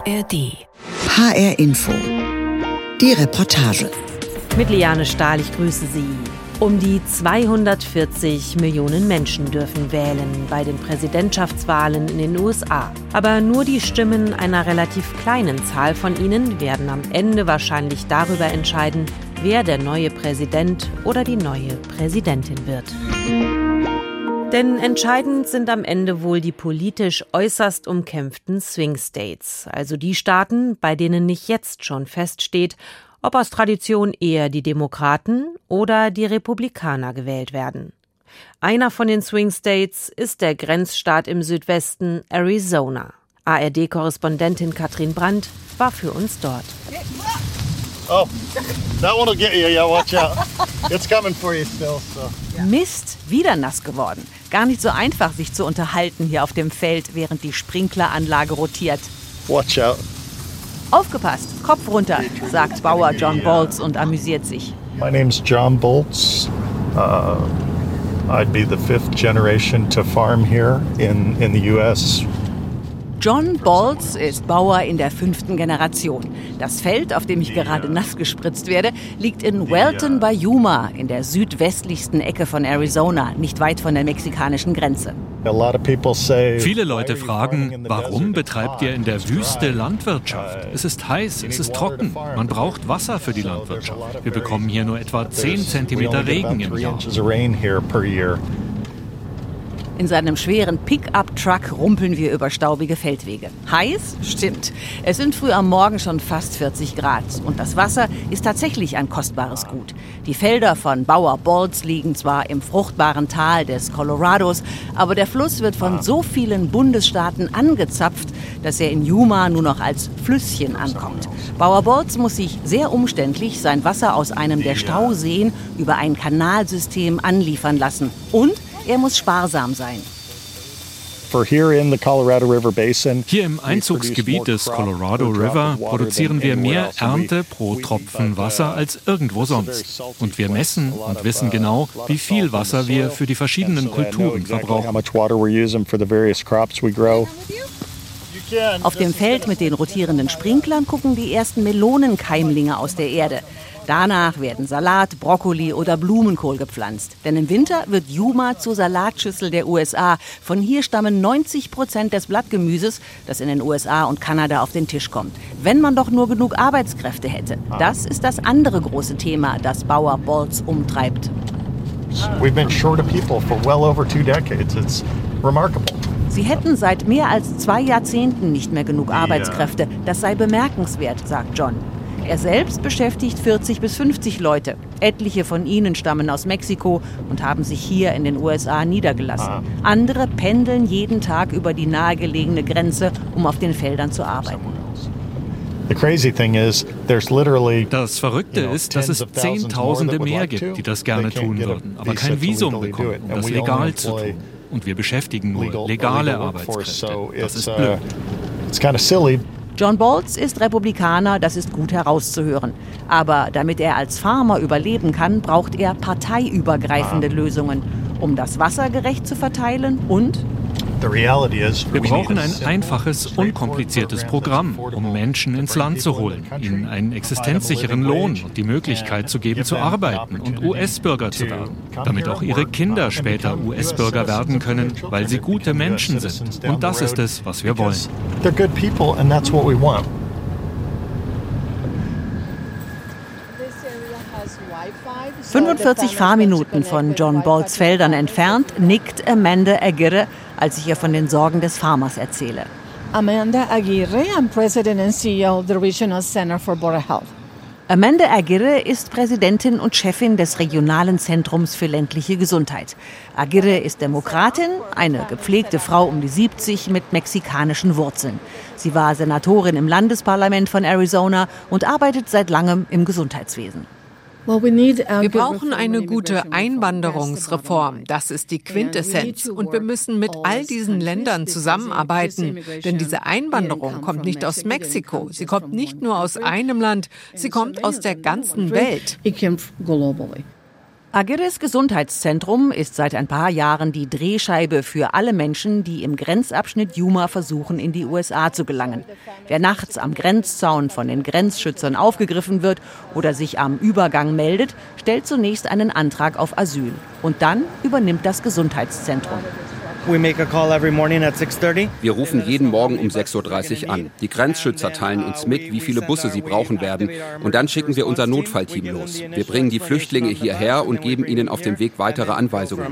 ARD. HR Info. Die Reportage. Mit Liane Stahl, ich grüße Sie. Um die 240 Millionen Menschen dürfen wählen bei den Präsidentschaftswahlen in den USA. Aber nur die Stimmen einer relativ kleinen Zahl von ihnen werden am Ende wahrscheinlich darüber entscheiden, wer der neue Präsident oder die neue Präsidentin wird. Denn entscheidend sind am Ende wohl die politisch äußerst umkämpften Swing States, also die Staaten, bei denen nicht jetzt schon feststeht, ob aus Tradition eher die Demokraten oder die Republikaner gewählt werden. Einer von den Swing States ist der Grenzstaat im Südwesten, Arizona. ARD-Korrespondentin Katrin Brandt war für uns dort. Oh, that one will get you. Yeah, watch out. It's coming for you still. So. Mist, wieder nass geworden. Gar nicht so einfach, sich zu unterhalten hier auf dem Feld, während die Sprinkleranlage rotiert. Watch out. Aufgepasst, Kopf runter, sagt Bauer John Bolts und amüsiert sich. My name's John Bolts. I'd be the fifth generation to farm here in the U.S. John Bolts ist Bauer in der 5. Generation. Das Feld, auf dem ich gerade nass gespritzt werde, liegt in Welton bei Yuma, in der südwestlichsten Ecke von Arizona, nicht weit von der mexikanischen Grenze. Viele Leute fragen, warum betreibt ihr in der Wüste Landwirtschaft? Es ist heiß, es ist trocken, man braucht Wasser für die Landwirtschaft. Wir bekommen hier nur etwa 10 Zentimeter Regen im Jahr. In seinem schweren Pickup-Truck rumpeln wir über staubige Feldwege. Heiß? Stimmt. Es sind früh am Morgen schon fast 40 Grad. Und das Wasser ist tatsächlich ein kostbares Gut. Die Felder von Bauer Bolts liegen zwar im fruchtbaren Tal des Colorados, aber der Fluss wird von so vielen Bundesstaaten angezapft, dass er in Yuma nur noch als Flüsschen ankommt. Bauer Bolts muss sich sehr umständlich sein Wasser aus einem der Stauseen über ein Kanalsystem anliefern lassen. Und er muss sparsam sein. Hier im Einzugsgebiet des Colorado River produzieren wir mehr Ernte pro Tropfen Wasser als irgendwo sonst. Und wir messen und wissen genau, wie viel Wasser wir für die verschiedenen Kulturen verbrauchen. Auf dem Feld mit den rotierenden Sprinklern gucken die ersten Melonenkeimlinge aus der Erde. Danach werden Salat, Brokkoli oder Blumenkohl gepflanzt. Denn im Winter wird Yuma zur Salatschüssel der USA. Von hier stammen 90% des Blattgemüses, das in den USA und Kanada auf den Tisch kommt. Wenn man doch nur genug Arbeitskräfte hätte. Das ist das andere große Thema, das Bauer Bolts umtreibt. We've been short of people for well over 2 decades. It's remarkable. Sie hätten seit mehr als 2 Jahrzehnten nicht mehr genug Arbeitskräfte. Das sei bemerkenswert, sagt John. Er selbst beschäftigt 40 bis 50 Leute. Etliche von ihnen stammen aus Mexiko und haben sich hier in den USA niedergelassen. Andere pendeln jeden Tag über die nahegelegene Grenze, um auf den Feldern zu arbeiten. Das Verrückte ist, dass es Zehntausende mehr gibt, die das gerne tun würden, aber kein Visum bekommen, um das legal zu tun. Und wir beschäftigen nur legale Arbeitskräfte. Das ist blöd. John Bolts ist Republikaner, das ist gut herauszuhören. Aber damit er als Farmer überleben kann, braucht er parteiübergreifende Lösungen, um das Wasser gerecht zu verteilen und... Wir brauchen ein einfaches, unkompliziertes Programm, um Menschen ins Land zu holen, ihnen einen existenzsicheren Lohn und die Möglichkeit zu geben, zu arbeiten und US-Bürger zu werden, damit auch ihre Kinder später US-Bürger werden können, weil sie gute Menschen sind. Und das ist es, was wir wollen. 45 Fahrminuten von John Bolts Feldern entfernt nickt Amanda Aguirre, als ich ihr von den Sorgen des Farmers erzähle. Amanda Aguirre, I'm President and CEO of the Regional Center for Border Health. Amanda Aguirre ist Präsidentin und Chefin des Regionalen Zentrums für ländliche Gesundheit. Aguirre ist Demokratin, eine gepflegte Frau um die 70 mit mexikanischen Wurzeln. Sie war Senatorin im Landesparlament von Arizona und arbeitet seit langem im Gesundheitswesen. Wir brauchen eine gute Einwanderungsreform. Das ist die Quintessenz. Und wir müssen mit all diesen Ländern zusammenarbeiten. Denn diese Einwanderung kommt nicht aus Mexiko. Sie kommt nicht nur aus einem Land, sie kommt aus der ganzen Welt. Aguirres Gesundheitszentrum ist seit ein paar Jahren die Drehscheibe für alle Menschen, die im Grenzabschnitt Yuma versuchen, in die USA zu gelangen. Wer nachts am Grenzzaun von den Grenzschützern aufgegriffen wird oder sich am Übergang meldet, stellt zunächst einen Antrag auf Asyl. Und dann übernimmt das Gesundheitszentrum. Wir rufen jeden Morgen um 6.30 Uhr an. Die Grenzschützer teilen uns mit, wie viele Busse sie brauchen werden. Und dann schicken wir unser Notfallteam los. Wir bringen die Flüchtlinge hierher und geben ihnen auf dem Weg weitere Anweisungen.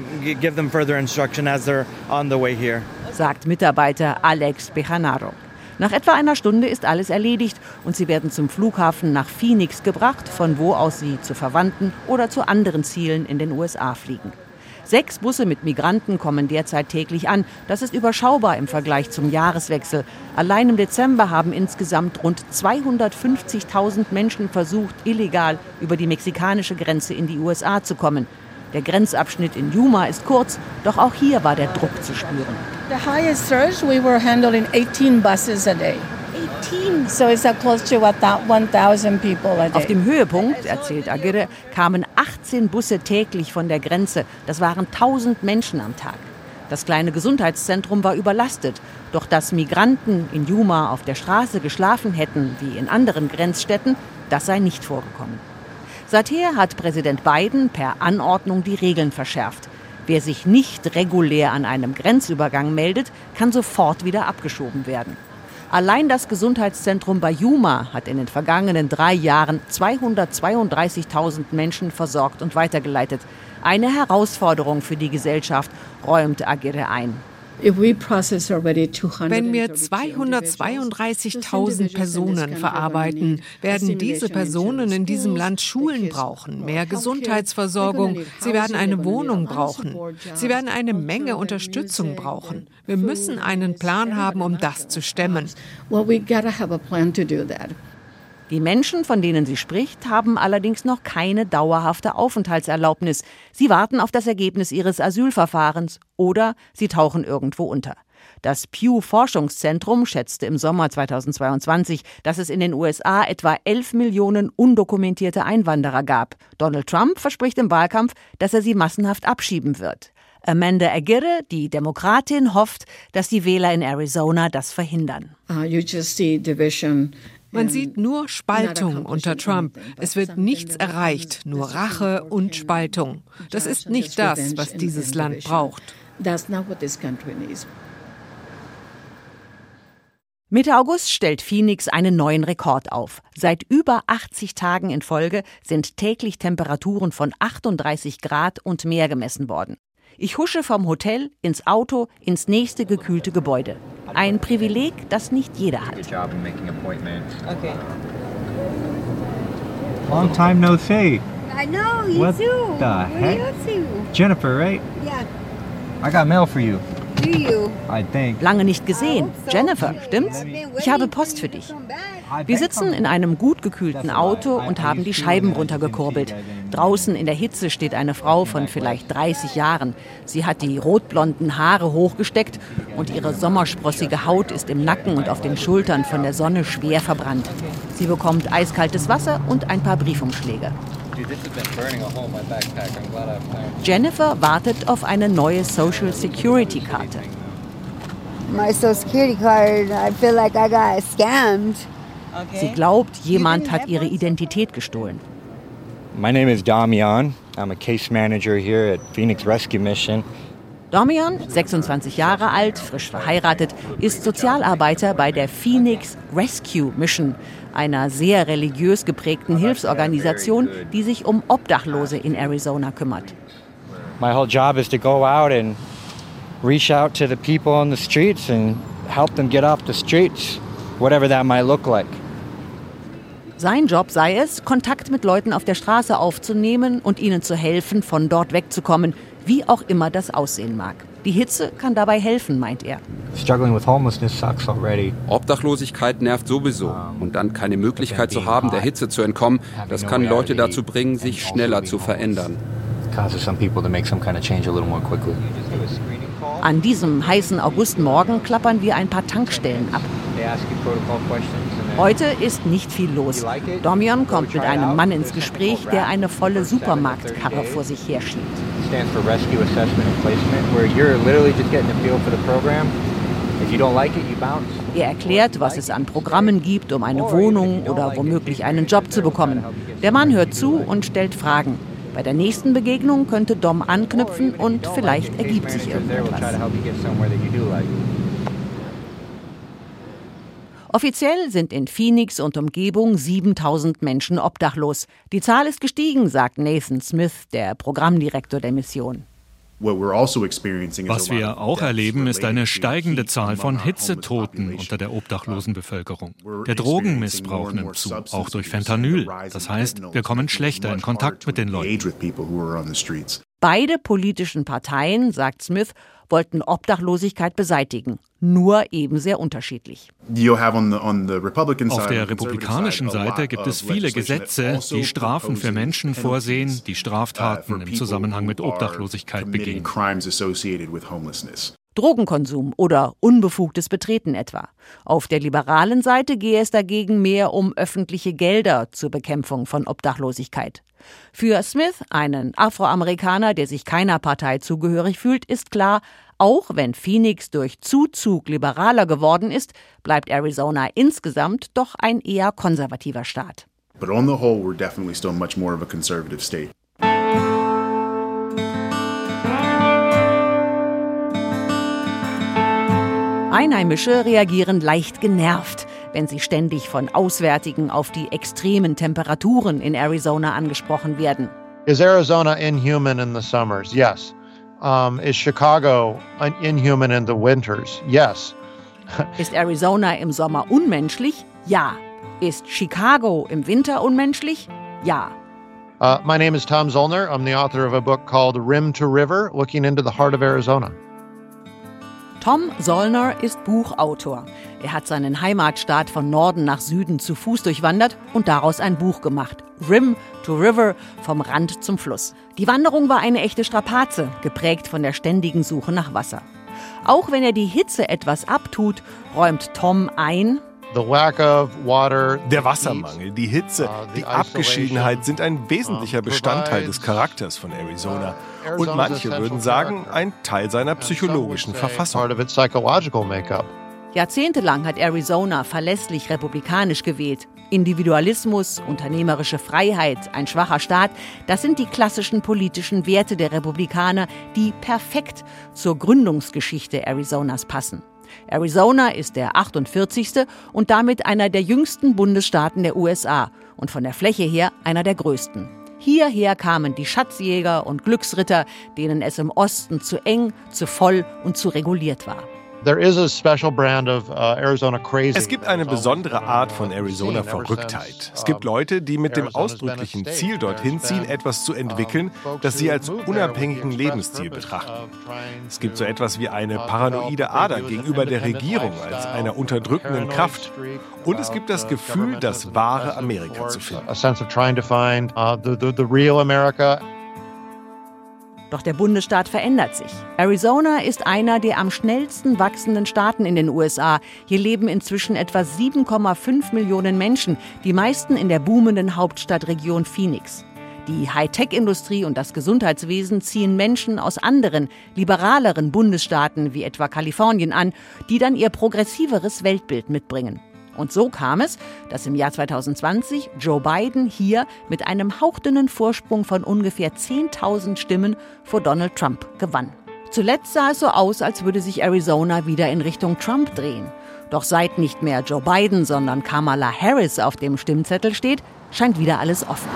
Sagt Mitarbeiter Alex Bejanaro. Nach etwa einer Stunde ist alles erledigt und sie werden zum Flughafen nach Phoenix gebracht, von wo aus sie zu Verwandten oder zu anderen Zielen in den USA fliegen. 6 Busse mit Migranten kommen derzeit täglich an. Das ist überschaubar im Vergleich zum Jahreswechsel. Allein im Dezember haben insgesamt rund 250.000 Menschen versucht, illegal über die mexikanische Grenze in die USA zu kommen. Der Grenzabschnitt in Yuma ist kurz, doch auch hier war der Druck zu spüren. The highest surge, we were handling 18 buses a day. 18. So it's close to 1,000 people a day. Auf dem Höhepunkt, erzählt Aguirre, kamen 18 Busse täglich von der Grenze. Das waren 1000 Menschen am Tag. Das kleine Gesundheitszentrum war überlastet. Doch dass Migranten in Yuma auf der Straße geschlafen hätten, wie in anderen Grenzstädten, das sei nicht vorgekommen. Seither hat Präsident Biden per Anordnung die Regeln verschärft. Wer sich nicht regulär an einem Grenzübergang meldet, kann sofort wieder abgeschoben werden. Allein das Gesundheitszentrum bei Yuma hat in den vergangenen 3 Jahren 232.000 Menschen versorgt und weitergeleitet. Eine Herausforderung für die Gesellschaft, räumt Aguirre ein. Wenn wir 232.000 Personen verarbeiten, werden diese Personen in diesem Land Schulen brauchen, mehr Gesundheitsversorgung, sie werden eine Wohnung brauchen, sie werden eine Menge Unterstützung brauchen. Wir müssen einen Plan haben, um das zu stemmen. Die Menschen, von denen sie spricht, haben allerdings noch keine dauerhafte Aufenthaltserlaubnis. Sie warten auf das Ergebnis ihres Asylverfahrens oder sie tauchen irgendwo unter. Das Pew-Forschungszentrum schätzte im Sommer 2022, dass es in den USA etwa 11 Millionen undokumentierte Einwanderer gab. Donald Trump verspricht im Wahlkampf, dass er sie massenhaft abschieben wird. Amanda Aguirre, die Demokratin, hofft, dass die Wähler in Arizona das verhindern. Man sieht nur Spaltung unter Trump. Es wird nichts erreicht, nur Rache und Spaltung. Das ist nicht das, was dieses Land braucht. Mitte August stellt Phoenix einen neuen Rekord auf. Seit über 80 Tagen in Folge sind täglich Temperaturen von 38 Grad und mehr gemessen worden. Ich husche vom Hotel ins Auto, ins nächste gekühlte Gebäude. Ein Privileg, das nicht jeder hat. Okay. Long time no see. I know, you What too. the heck? You too. Jennifer, right? Yeah. I got mail for you. Do you? I think. Lange nicht gesehen. Jennifer, stimmt's? Ich habe Post für dich. Wir sitzen in einem gut gekühlten Auto und haben die Scheiben runtergekurbelt. Draußen in der Hitze steht eine Frau von vielleicht 30 Jahren. Sie hat die rotblonden Haare hochgesteckt und ihre sommersprossige Haut ist im Nacken und auf den Schultern von der Sonne schwer verbrannt. Sie bekommt eiskaltes Wasser und ein paar Briefumschläge. Jennifer wartet auf eine neue Social Security Karte. My Social Security card, I feel like I got scammed. Sie glaubt, jemand hat ihre Identität gestohlen. My name is Damian. I'm a case manager here at Phoenix Rescue Mission. Damian, 26 Jahre alt, frisch verheiratet, ist Sozialarbeiter bei der Phoenix Rescue Mission, einer sehr religiös geprägten Hilfsorganisation, die sich um Obdachlose in Arizona kümmert. My whole job is to go out and reach out to the people on the streets and help them get off the streets, whatever that might look like. Sein Job sei es, Kontakt mit Leuten auf der Straße aufzunehmen und ihnen zu helfen, von dort wegzukommen, wie auch immer das aussehen mag. Die Hitze kann dabei helfen, meint er. Struggling with homelessness sucks already. Obdachlosigkeit nervt sowieso. Und dann keine Möglichkeit zu haben, der Hitze zu entkommen, das kann Leute dazu bringen, sich schneller zu verändern. An diesem heißen Augustmorgen klappern wir ein paar Tankstellen ab. Heute ist nicht viel los. Domyon kommt mit einem Mann ins Gespräch, der eine volle Supermarktkarre vor sich herschiebt. Er erklärt, was es an Programmen gibt, um eine Wohnung oder womöglich einen Job zu bekommen. Der Mann hört zu und stellt Fragen. Bei der nächsten Begegnung könnte Dom anknüpfen und vielleicht ergibt sich irgendetwas. Offiziell sind in Phoenix und Umgebung 7.000 Menschen obdachlos. Die Zahl ist gestiegen, sagt Nathan Smith, der Programmdirektor der Mission. Was wir auch erleben, ist eine steigende Zahl von Hitzetoten unter der obdachlosen Bevölkerung. Der Drogenmissbrauch nimmt zu, auch durch Fentanyl. Das heißt, wir kommen schlechter in Kontakt mit den Leuten. Beide politischen Parteien, sagt Smith, wollten Obdachlosigkeit beseitigen. Nur eben sehr unterschiedlich. Auf der republikanischen Seite gibt es viele Gesetze, die Strafen für Menschen vorsehen, die Straftaten im Zusammenhang mit Obdachlosigkeit begehen. Drogenkonsum oder unbefugtes Betreten etwa. Auf der liberalen Seite gehe es dagegen mehr um öffentliche Gelder zur Bekämpfung von Obdachlosigkeit. Für Smith, einen Afroamerikaner, der sich keiner Partei zugehörig fühlt, ist klar, auch wenn Phoenix durch Zuzug liberaler geworden ist, bleibt Arizona insgesamt doch ein eher konservativer Staat. But on the whole, we're definitely still much more of a conservative state. Einheimische reagieren leicht genervt, wenn sie ständig von Auswärtigen auf die extremen Temperaturen in Arizona angesprochen werden. Is Arizona inhuman in the summers? Yes. Is Chicago inhuman in the winters? Yes. Ist Arizona im Sommer unmenschlich? Ja. Ist Chicago im Winter unmenschlich? Ja. My name is Tom Zollner. I'm the author of a book called Rim to River, Looking into the Heart of Arizona. Tom Zollner ist Buchautor. Er hat seinen Heimatstaat von Norden nach Süden zu Fuß durchwandert und daraus ein Buch gemacht. Rim to River, vom Rand zum Fluss. Die Wanderung war eine echte Strapaze, geprägt von der ständigen Suche nach Wasser. Auch wenn er die Hitze etwas abtut, räumt Tom ein: Der Wassermangel, die Hitze, die Abgeschiedenheit sind ein wesentlicher Bestandteil des Charakters von Arizona. Und manche würden sagen, ein Teil seiner psychologischen Verfassung. Jahrzehntelang hat Arizona verlässlich republikanisch gewählt. Individualismus, unternehmerische Freiheit, ein schwacher Staat, das sind die klassischen politischen Werte der Republikaner, die perfekt zur Gründungsgeschichte Arizonas passen. Arizona ist der 48. und damit einer der jüngsten Bundesstaaten der USA und von der Fläche her einer der größten. Hierher kamen die Schatzjäger und Glücksritter, denen es im Osten zu eng, zu voll und zu reguliert war. Es gibt eine besondere Art von Arizona-Verrücktheit. Es gibt Leute, die mit dem ausdrücklichen Ziel dorthin ziehen, etwas zu entwickeln, das sie als unabhängigen Lebensstil betrachten. Es gibt so etwas wie eine paranoide Ader gegenüber der Regierung als einer unterdrückenden Kraft. Und es gibt das Gefühl, das wahre Amerika zu finden. Doch der Bundesstaat verändert sich. Arizona ist einer der am schnellsten wachsenden Staaten in den USA. Hier leben inzwischen etwa 7,5 Millionen Menschen, die meisten in der boomenden Hauptstadtregion Phoenix. Die Hightech-Industrie und das Gesundheitswesen ziehen Menschen aus anderen, liberaleren Bundesstaaten wie etwa Kalifornien an, die dann ihr progressiveres Weltbild mitbringen. Und so kam es, dass im Jahr 2020 Joe Biden hier mit einem hauchdünnen Vorsprung von ungefähr 10.000 Stimmen vor Donald Trump gewann. Zuletzt sah es so aus, als würde sich Arizona wieder in Richtung Trump drehen. Doch seit nicht mehr Joe Biden, sondern Kamala Harris auf dem Stimmzettel steht, scheint wieder alles offen.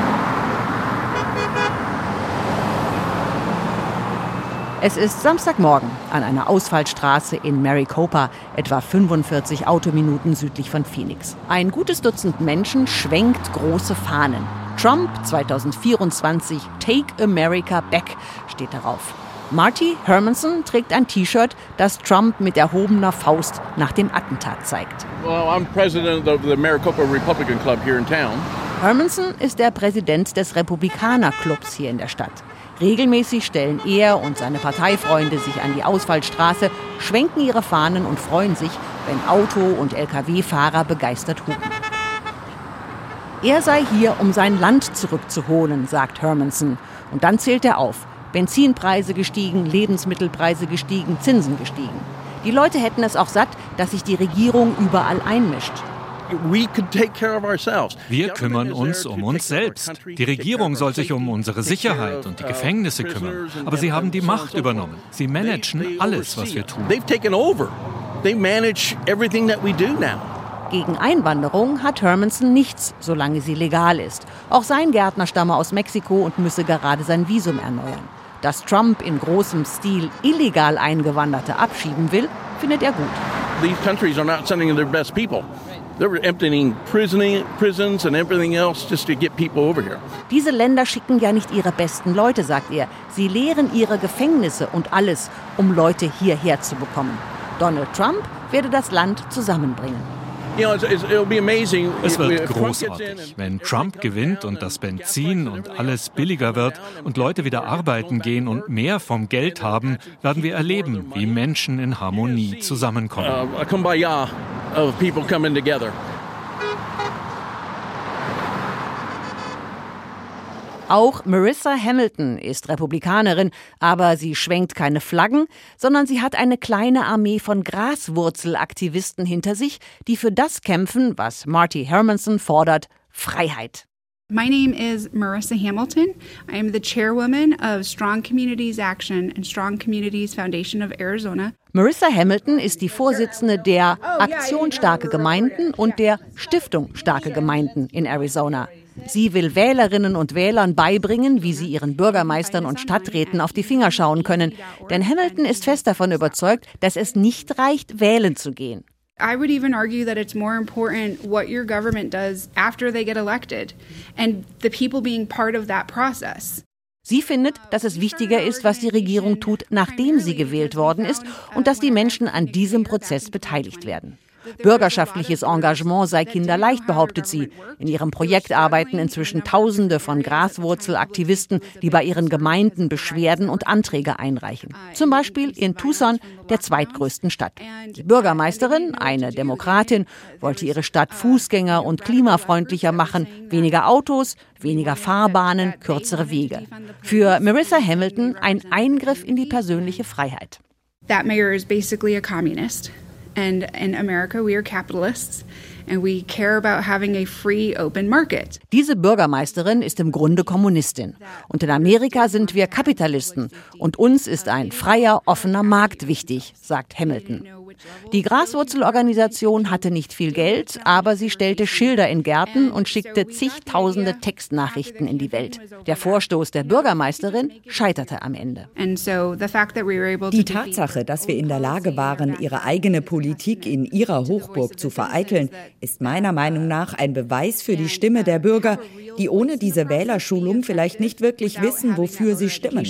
Es ist Samstagmorgen an einer Ausfallstraße in Maricopa, etwa 45 Autominuten südlich von Phoenix. Ein gutes Dutzend Menschen schwenkt große Fahnen. Trump 2024, Take America Back steht darauf. Marty Hermanson trägt ein T-Shirt, das Trump mit erhobener Faust nach dem Attentat zeigt. Well, I'm president of the Maricopa Republican Club here in town. Hermanson ist der Präsident des Republikanerclubs hier in der Stadt. Regelmäßig stellen er und seine Parteifreunde sich an die Ausfallstraße, schwenken ihre Fahnen und freuen sich, wenn Auto- und Lkw-Fahrer begeistert hupen. Er sei hier, um sein Land zurückzuholen, sagt Hermanson. Und dann zählt er auf. Benzinpreise gestiegen, Lebensmittelpreise gestiegen, Zinsen gestiegen. Die Leute hätten es auch satt, dass sich die Regierung überall einmischt. Wir kümmern uns um uns selbst. Die Regierung soll sich um unsere Sicherheit und die Gefängnisse kümmern. Aber sie haben die Macht übernommen. Sie managen alles, was wir tun. Gegen Einwanderung hat Hermanson nichts, solange sie legal ist. Auch sein Gärtner stamme aus Mexiko und müsse gerade sein Visum erneuern. Dass Trump in großem Stil illegal Eingewanderte abschieben will, findet er gut. These countries are not sending their best people. They're emptying prisons and everything else just to get people over here. Diese Länder schicken ja nicht ihre besten Leute, sagt er. Sie leeren ihre Gefängnisse und alles, um Leute hierher zu bekommen. Donald Trump werde das Land zusammenbringen. Es wird großartig, wenn Trump gewinnt und das Benzin und alles billiger wird und Leute wieder arbeiten gehen und mehr vom Geld haben, werden wir erleben, wie Menschen in Harmonie zusammenkommen. Auch Marissa Hamilton ist Republikanerin, aber sie schwenkt keine Flaggen, sondern sie hat eine kleine Armee von Graswurzelaktivisten hinter sich, die für das kämpfen, was Marty Hermanson fordert: Freiheit. My name is Marissa Hamilton. I am the chairwoman of Strong Communities Action and Strong Communities Foundation of Arizona. Marissa Hamilton ist die Vorsitzende der Aktion Starke Gemeinden und der Stiftung Starke Gemeinden in Arizona. Sie will Wählerinnen und Wählern beibringen, wie sie ihren Bürgermeistern und Stadträten auf die Finger schauen können. Denn Hamilton ist fest davon überzeugt, dass es nicht reicht, wählen zu gehen. I would even argue that it's more important what your government does after they get elected and the people being part of that process. Sie findet, dass es wichtiger ist, was die Regierung tut, nachdem sie gewählt worden ist und dass die Menschen an diesem Prozess beteiligt werden. Bürgerschaftliches Engagement sei kinderleicht, behauptet sie. In ihrem Projekt arbeiten inzwischen Tausende von Graswurzelaktivisten, die bei ihren Gemeinden Beschwerden und Anträge einreichen. Zum Beispiel in Tucson, der zweitgrößten Stadt. Die Bürgermeisterin, eine Demokratin, wollte ihre Stadt fußgänger- und klimafreundlicher machen. Weniger Autos, weniger Fahrbahnen, kürzere Wege. Für Marissa Hamilton ein Eingriff in die persönliche Freiheit. That mayor is basically a communist. And in America, we are capitalists and we care about having a free, open market. Diese Bürgermeisterin ist im Grunde Kommunistin. Und in Amerika sind wir Kapitalisten. Und uns ist ein freier, offener Markt wichtig, sagt Hamilton. Die Graswurzelorganisation hatte nicht viel Geld, aber sie stellte Schilder in Gärten und schickte zigtausende Textnachrichten in die Welt. Der Vorstoß der Bürgermeisterin scheiterte am Ende. Die Tatsache, dass wir in der Lage waren, ihre eigene Politik in ihrer Hochburg zu vereiteln, ist meiner Meinung nach ein Beweis für die Stimme der Bürger, die ohne diese Wählerschulung vielleicht nicht wirklich wissen, wofür sie stimmen.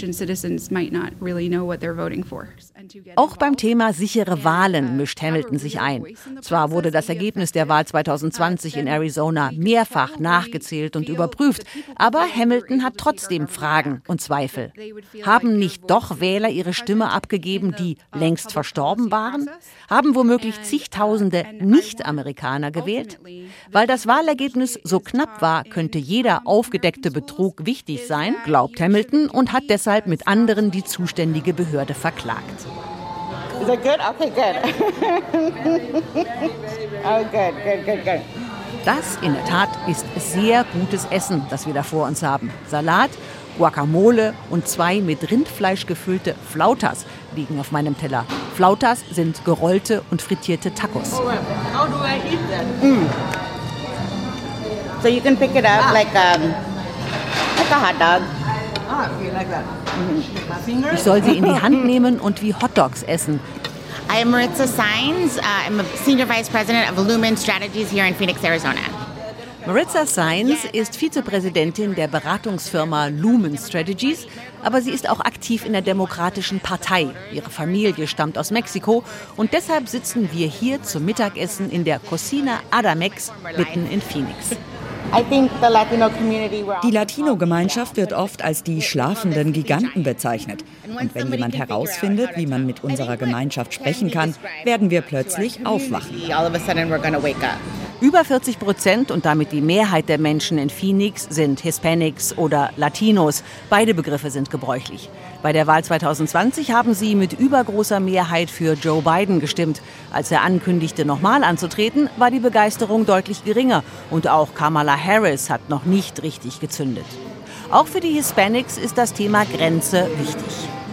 Auch beim Thema sichere Wahlen mischt Hamilton sich ein. Zwar wurde das Ergebnis der Wahl 2020 in Arizona mehrfach nachgezählt und überprüft, aber Hamilton hat trotzdem Fragen und Zweifel. Haben nicht doch Wähler ihre Stimme abgegeben, die längst verstorben waren? Haben womöglich zigtausende Nicht-Amerikaner gewählt? Weil das Wahlergebnis so knapp war, könnte jeder aufgedeckte Betrug wichtig sein, glaubt Hamilton, und hat deshalb mit anderen die zuständige Behörde verklagt. Is that good? Okay, good. Oh, good. Das in der Tat ist sehr gutes Essen, das wir da vor uns haben. Salat, Guacamole und 2 mit Rindfleisch gefüllte Flautas liegen auf meinem Teller. Flautas sind gerollte und frittierte Tacos. How do I eat that? So you can pick it up like a hot dog. Ah, okay, like that. Ich soll sie in die Hand nehmen und wie Hotdogs essen. I am Marissa Saenz. I'm a Senior Vice President of Lumen Strategies here in Phoenix, Arizona. Marissa Saenz ist Vizepräsidentin der Beratungsfirma Lumen Strategies, aber sie ist auch aktiv in der Demokratischen Partei. Ihre Familie stammt aus Mexiko und deshalb sitzen wir hier zum Mittagessen in der Cocina Adamex mitten in Phoenix. Die Latino-Gemeinschaft wird oft als die schlafenden Giganten bezeichnet. Und wenn jemand herausfindet, wie man mit unserer Gemeinschaft sprechen kann, werden wir plötzlich aufwachen. Über 40% und damit die Mehrheit der Menschen in Phoenix sind Hispanics oder Latinos. Beide Begriffe sind gebräuchlich. Bei der Wahl 2020 haben sie mit übergroßer Mehrheit für Joe Biden gestimmt. Als er ankündigte, nochmal anzutreten, war die Begeisterung deutlich geringer. Und auch Kamala Harris hat noch nicht richtig gezündet. Auch für die Hispanics ist das Thema Grenze wichtig.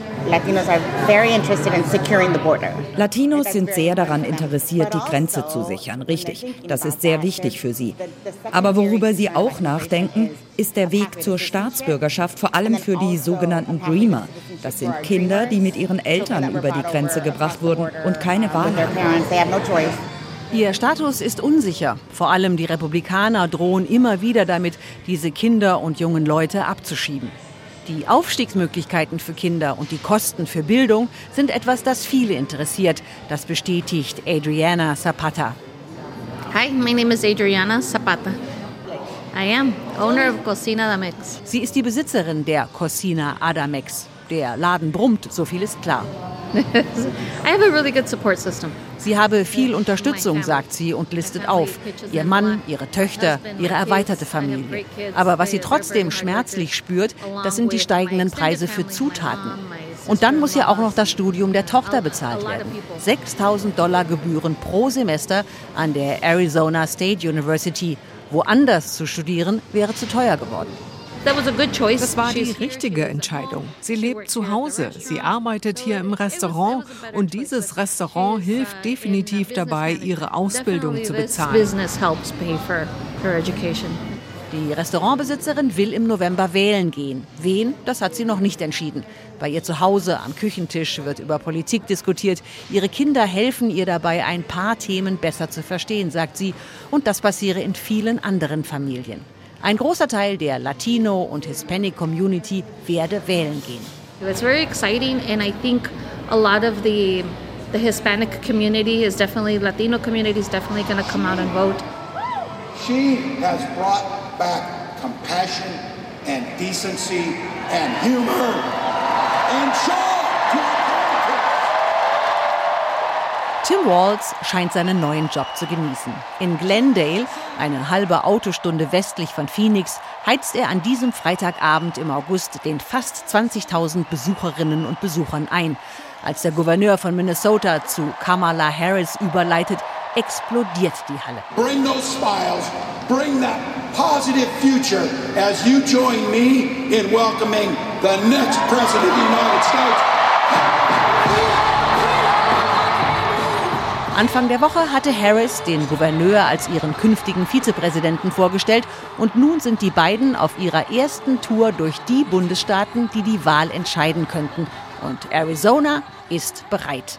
Latinos sind sehr daran interessiert, die Grenze zu sichern. Richtig, das ist sehr wichtig für sie. Aber worüber sie auch nachdenken, ist der Weg zur Staatsbürgerschaft, vor allem für die sogenannten Dreamer. Das sind Kinder, die mit ihren Eltern über die Grenze gebracht wurden und keine Wahl haben. Ihr Status ist unsicher. Vor allem die Republikaner drohen immer wieder damit, diese Kinder und jungen Leute abzuschieben. Die Aufstiegsmöglichkeiten für Kinder und die Kosten für Bildung sind etwas, das viele interessiert. Das bestätigt Adriana Zapata. Hi, my name is Adriana Zapata. I am owner of Cocina Adamex. Sie ist die Besitzerin der Cocina Adamex. Der Laden brummt, so viel ist klar. I have a really good support system. Sie habe viel Unterstützung, sagt sie und listet auf. Ihr Mann, ihre Töchter, ihre erweiterte Familie. Aber was sie trotzdem schmerzlich spürt, das sind die steigenden Preise für Zutaten. Und dann muss ja auch noch das Studium der Tochter bezahlt werden. $6.000 Gebühren pro Semester an der Arizona State University. Woanders zu studieren, wäre zu teuer geworden. Das war die richtige Entscheidung. Sie lebt zu Hause, sie arbeitet hier im Restaurant und dieses Restaurant hilft definitiv dabei, ihre Ausbildung zu bezahlen. Die Restaurantbesitzerin will im November wählen gehen. Wen, das hat sie noch nicht entschieden. Bei ihr zu Hause am Küchentisch wird über Politik diskutiert. Ihre Kinder helfen ihr dabei, ein paar Themen besser zu verstehen, sagt sie. Und das passiere in vielen anderen Familien. Ein großer Teil der Latino- und Hispanic-Community werde wählen gehen. It's very exciting and I think a lot of the Hispanic community is definitely, Latino community is definitely going to come out and vote. She has brought back compassion and decency and humor and joy. Tim Walz scheint seinen neuen Job zu genießen. In Glendale, eine halbe Autostunde westlich von Phoenix, heizt er an diesem Freitagabend im August den fast 20.000 Besucherinnen und Besuchern ein. Als der Gouverneur von Minnesota zu Kamala Harris überleitet, explodiert die Halle. Bring those smiles, bring that positive future as you join me in welcoming the next president of the United States. Anfang der Woche hatte Harris den Gouverneur als ihren künftigen Vizepräsidenten vorgestellt und nun sind die beiden auf ihrer ersten Tour durch die Bundesstaaten, die die Wahl entscheiden könnten. Und Arizona ist bereit.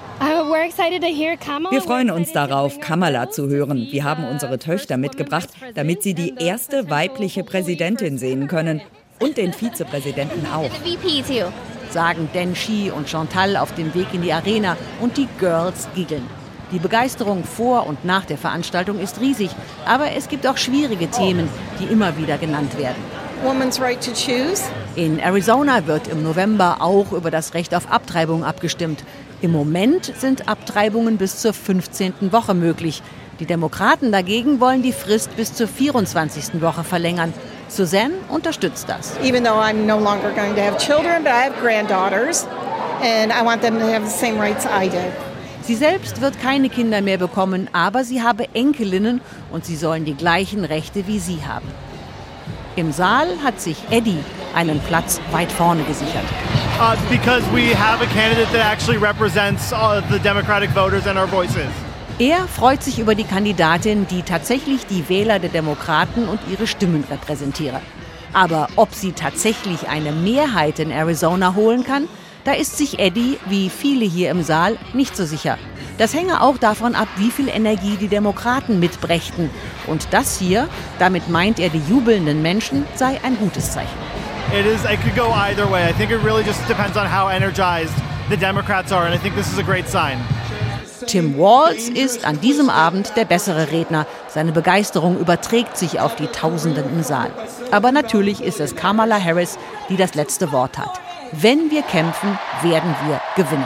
Wir freuen uns darauf, Kamala zu hören. Wir haben unsere Töchter mitgebracht, damit sie die erste weibliche Präsidentin sehen können. Und den Vizepräsidenten auch. Sagen Denshi und Chantal auf dem Weg in die Arena und die Girls giggeln. Die Begeisterung vor und nach der Veranstaltung ist riesig, aber es gibt auch schwierige Themen, die immer wieder genannt werden. Woman's right to choose. In Arizona wird im November auch über das Recht auf Abtreibung abgestimmt. Im Moment sind Abtreibungen bis zur 15. Woche möglich. Die Demokraten dagegen wollen die Frist bis zur 24. Woche verlängern. Suzanne unterstützt das. Even though I'm no longer going to have children, but I have granddaughters and I want them to have the same rights I did. Sie selbst wird keine Kinder mehr bekommen, aber sie habe Enkelinnen und sie sollen die gleichen Rechte wie sie haben. Im Saal hat sich Eddie einen Platz weit vorne gesichert. Because we have a candidate that actually represents the Democratic voters and our voices. Er freut sich über die Kandidatin, die tatsächlich die Wähler der Demokraten und ihre Stimmen repräsentiere. Aber ob sie tatsächlich eine Mehrheit in Arizona holen kann, da ist sich Eddie, wie viele hier im Saal, nicht so sicher. Das hänge auch davon ab, wie viel Energie die Demokraten mitbrächten. Und das hier, damit meint er die jubelnden Menschen, sei ein gutes Zeichen. It could go either way. I think it really just depends on how energized the Democrats are, and I think this is a great sign. Tim Walz ist an diesem Abend der bessere Redner. Seine Begeisterung überträgt sich auf die Tausenden im Saal. Aber natürlich ist es Kamala Harris, die das letzte Wort hat. Wenn wir kämpfen, werden wir gewinnen.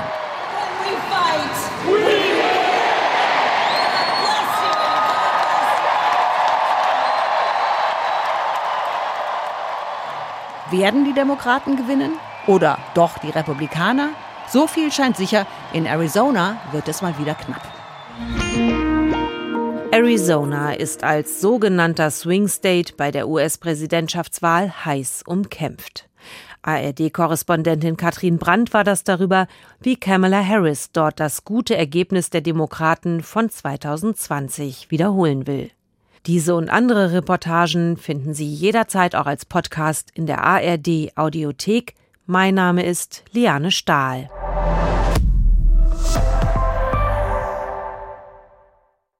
Werden die Demokraten gewinnen? Oder doch die Republikaner? So viel scheint sicher, in Arizona wird es mal wieder knapp. Arizona ist als sogenannter Swing State bei der US-Präsidentschaftswahl heiß umkämpft. ARD-Korrespondentin Katrin Brandt war das darüber, wie Kamala Harris dort das gute Ergebnis der Demokraten von 2020 wiederholen will. Diese und andere Reportagen finden Sie jederzeit auch als Podcast in der ARD-Audiothek. Mein Name ist Liane Stahl.